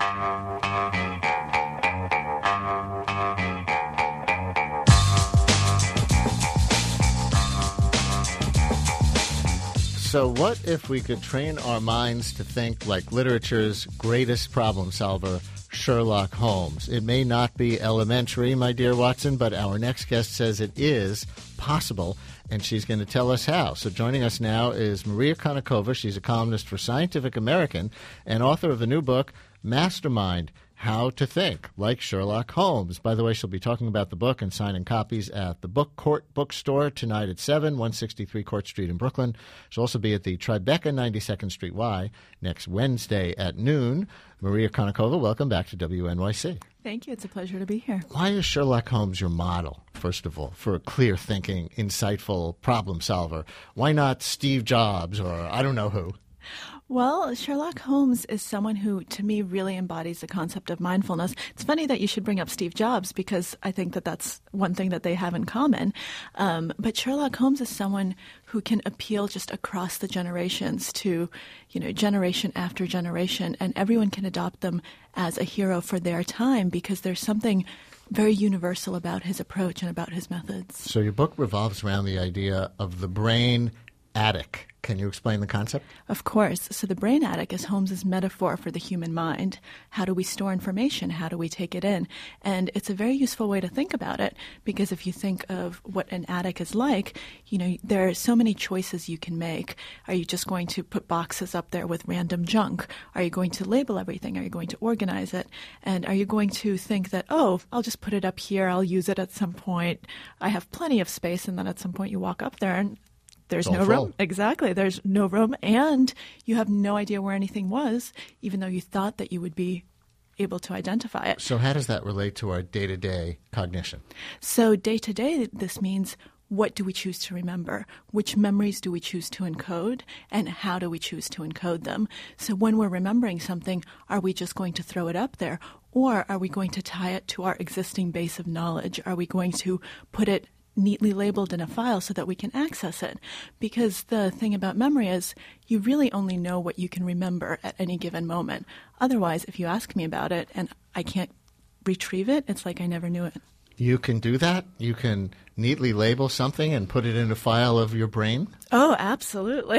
So what if we could train our minds to think like literature's greatest problem solver, Sherlock Holmes? It may not be elementary, my dear Watson, but our next guest says it is possible, and she's going to tell us how. So joining us now is Maria Konnikova. She's a columnist for Scientific American and author of the new book, Mastermind, How to Think Like Sherlock Holmes. By the way, she'll be talking about the book and signing copies at the Book Court Bookstore tonight at 7, 163 Court Street in Brooklyn. She'll also be at the Tribeca 92nd Street Y next Wednesday at noon. Maria Konnikova, welcome back to WNYC. Thank you. It's a pleasure to be here. Why is Sherlock Holmes your model, first of all, for a clear-thinking, insightful problem solver? Why not Steve Jobs or I don't know who? Well, Sherlock Holmes is someone who, to me, really embodies the concept of mindfulness. It's funny that you should bring up Steve Jobs because I think that that's one thing that they have in common. But Sherlock Holmes is someone who can appeal just across the generations to, generation after generation, and everyone can adopt them as a hero for their time because there's something very universal about his approach and about his methods. So your book revolves around the idea of the brain attic. Can you explain the concept? Of course. So the brain attic is Holmes's metaphor for the human mind. How do we store information? How do we take it in? And it's a very useful way to think about it because if you think of what an attic is like, there are so many choices you can make. Are you just going to put boxes up there with random junk? Are you going to label everything? Are you going to organize it? And are you going to think that, I'll just put it up here. I'll use it at some point. I have plenty of space. And then at some point you walk up there and there's no room. Exactly. There's no room. And you have no idea where anything was, even though you thought that you would be able to identify it. So how does that relate to our day-to-day cognition? So day-to-day, this means what do we choose to remember? Which memories do we choose to encode? And how do we choose to encode them? So when we're remembering something, are we just going to throw it up there? Or are we going to tie it to our existing base of knowledge? Are we going to put it neatly labeled in a file so that we can access it? Because the thing about memory is you really only know what you can remember at any given moment. Otherwise, if you ask me about it and I can't retrieve it, it's like I never knew it. You can do that? You can neatly label something and put it in a file of your brain? Oh, absolutely.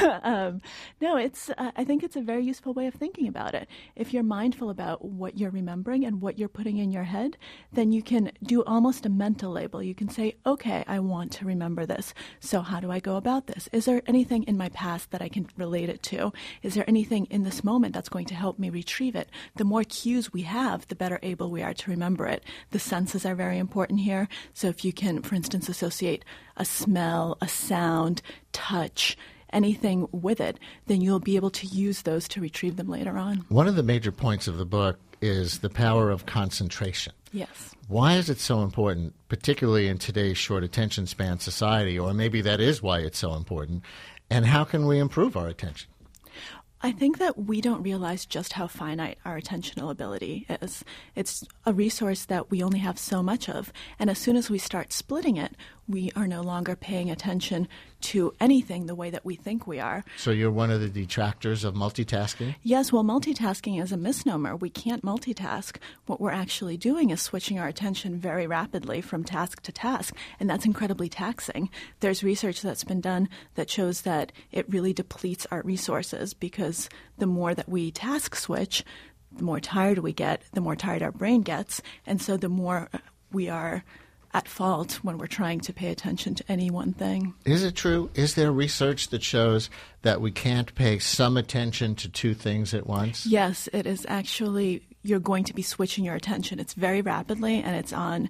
No, I think it's a very useful way of thinking about it. If you're mindful about what you're remembering and what you're putting in your head, then you can do almost a mental label. You can say, okay, I want to remember this. So how do I go about this? Is there anything in my past that I can relate it to? Is there anything in this moment that's going to help me retrieve it? The more cues we have, the better able we are to remember it. The senses are very important here. So if you can, for instance, associate a smell, a sound, touch, anything with it, then you'll be able to use those to retrieve them later on. One of the major points of the book is the power of concentration. Yes. Why is it so important, particularly in today's short attention span society, or maybe that is why it's so important, and how can we improve our attention? I think that we don't realize just how finite our attentional ability is. It's a resource that we only have so much of, and as soon as we start splitting it, we are no longer paying attention to anything the way that we think we are. So you're one of the detractors of multitasking? Yes, well, multitasking is a misnomer. We can't multitask. What we're actually doing is switching our attention very rapidly from task to task, and that's incredibly taxing. There's research that's been done that shows that it really depletes our resources because the more that we task switch, the more tired we get, the more tired our brain gets, and so the more we are at fault when we're trying to pay attention to any one thing. Is it true? Is there research that shows that we can't pay some attention to two things at once? Yes, it is actually. You're going to be switching your attention. It's very rapidly, and it's on,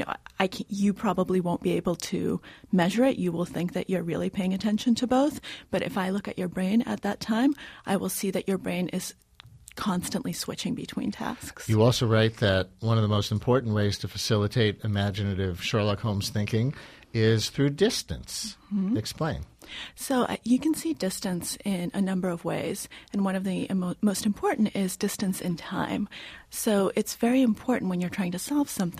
you probably won't be able to measure it. You will think that you're really paying attention to both. But if I look at your brain at that time, I will see that your brain is constantly switching between tasks. You also write that one of the most important ways to facilitate imaginative Sherlock Holmes thinking is through distance. Mm-hmm. Explain. So you can see distance in a number of ways, and one of the most important is distance in time. So it's very important when you're trying to solve something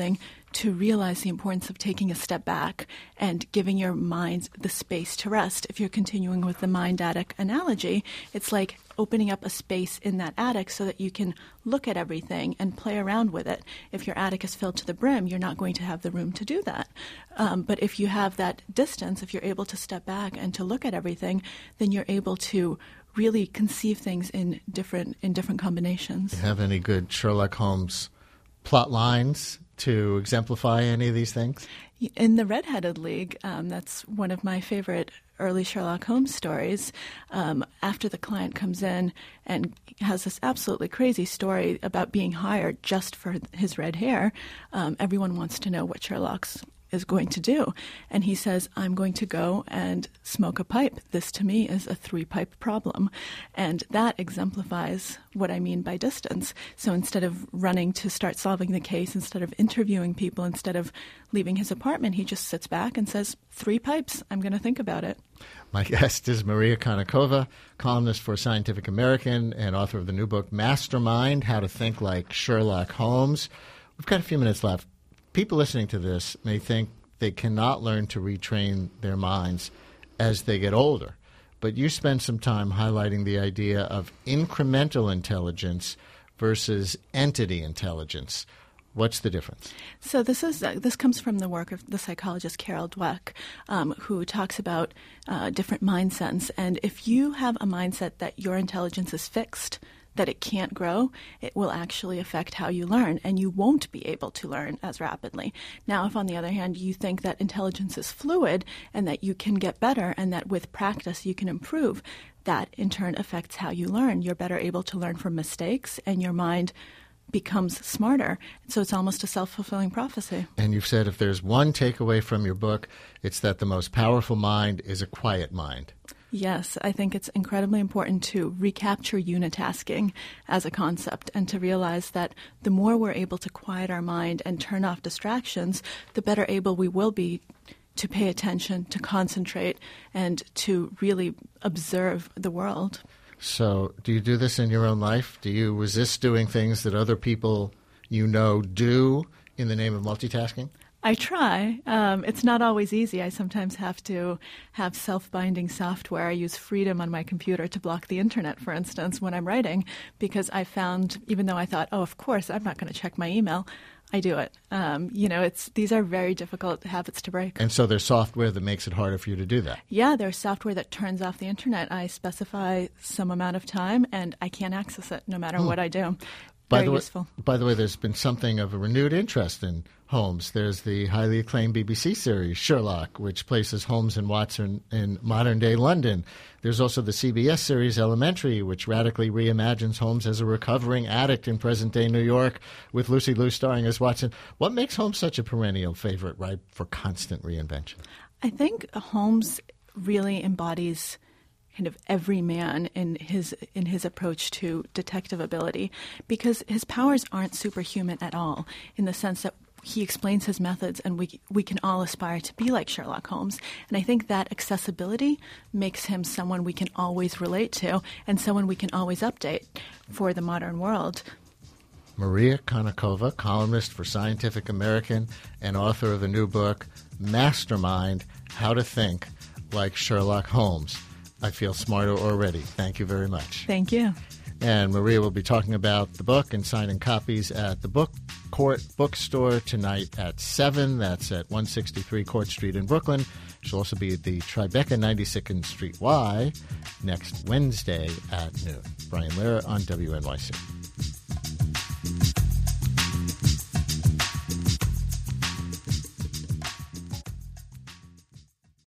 to realize the importance of taking a step back and giving your mind the space to rest. If you're continuing with the mind attic analogy, it's like opening up a space in that attic so that you can look at everything and play around with it. If your attic is filled to the brim, you're not going to have the room to do that. But if you have that distance, if you're able to step back and to look at everything, then you're able to really conceive things in different combinations. Do you have any good Sherlock Holmes plot lines to exemplify any of these things? In the Red-Headed League, that's one of my favorite early Sherlock Holmes stories. After the client comes in and has this absolutely crazy story about being hired just for his red hair, everyone wants to know what Sherlock's is going to do. And he says, I'm going to go and smoke a pipe. This to me is a 3-pipe problem. And that exemplifies what I mean by distance. So instead of running to start solving the case, instead of interviewing people, instead of leaving his apartment, he just sits back and says, 3 pipes, I'm going to think about it. My guest is Maria Konnikova, columnist for Scientific American and author of the new book, Mastermind, How to Think Like Sherlock Holmes. We've got a few minutes left. People listening to this may think they cannot learn to retrain their minds as they get older. But you spend some time highlighting the idea of incremental intelligence versus entity intelligence. What's the difference? So this comes from the work of the psychologist Carol Dweck, who talks about different mindsets. And if you have a mindset that your intelligence is fixed, that it can't grow, it will actually affect how you learn, and you won't be able to learn as rapidly. Now, if on the other hand you think that intelligence is fluid and that you can get better and that with practice you can improve, that in turn affects how you learn. You're better able to learn from mistakes, and your mind becomes smarter. So it's almost a self-fulfilling prophecy. And you've said if there's one takeaway from your book, it's that the most powerful mind is a quiet mind. Yes, I think it's incredibly important to recapture unitasking as a concept and to realize that the more we're able to quiet our mind and turn off distractions, the better able we will be to pay attention, to concentrate, and to really observe the world. So do you do this in your own life? Do you resist doing things that other people you know do in the name of multitasking? I try. It's not always easy. I sometimes have to have self-binding software. I use Freedom on my computer to block the internet, for instance, when I'm writing, because I found, even though I thought, oh, of course, I'm not going to check my email, I do it. These are very difficult habits to break. And so there's software that makes it harder for you to do that? Yeah, there's software that turns off the internet. I specify some amount of time, and I can't access it no matter what I do. Very useful. By the way, there's been something of a renewed interest in Holmes. There's the highly acclaimed BBC series, Sherlock, which places Holmes and Watson in modern-day London. There's also the CBS series Elementary, which radically reimagines Holmes as a recovering addict in present-day New York, with Lucy Liu starring as Watson. What makes Holmes such a perennial favorite, right, for constant reinvention? I think Holmes really embodies kind of every man in his approach to detective ability, because his powers aren't superhuman at all, in the sense that he explains his methods and we can all aspire to be like Sherlock Holmes. And I think that accessibility makes him someone we can always relate to and someone we can always update for the modern world. Maria Konnikova, columnist for Scientific American and author of the new book, Mastermind, How to Think Like Sherlock Holmes. I feel smarter already. Thank you very much. Thank you. And Maria will be talking about the book and signing copies at the Book Court Bookstore tonight at 7. That's at 163 Court Street in Brooklyn. She'll also be at the Tribeca 92nd Street Y next Wednesday at noon. Brian Lehrer on WNYC.